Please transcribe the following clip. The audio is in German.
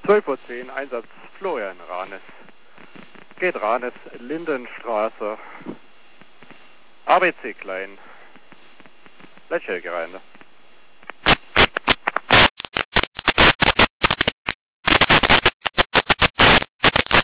12:10 Uhr, Einsatz Florian Ranes. Geht Ranes, Lindenstraße, ABC Klein, Leitschelgereinde.